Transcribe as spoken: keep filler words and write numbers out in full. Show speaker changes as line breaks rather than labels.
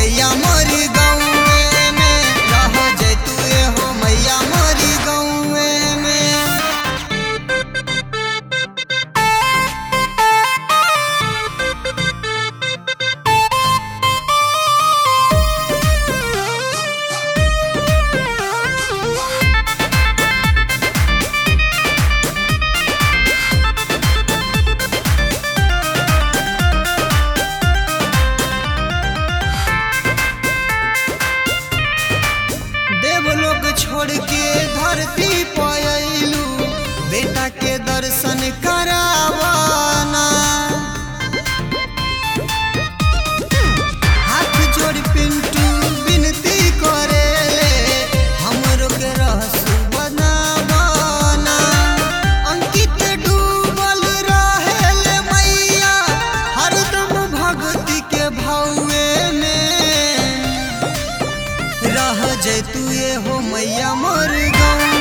मैया मोरी गौए में, रह जैतुए हो मैया मोरी गौए में। देवलोक छोड़ के धरती पयलू, बेटा के दर्शन करावाना। हाथ जोड़ पिंटू विनती करेले, हमरो के रहसु बनावाना। अंकित डूबल रहेले मैया, हरदम भक्ति के भावे में, रह जैतुए हो मैया मोर गौए।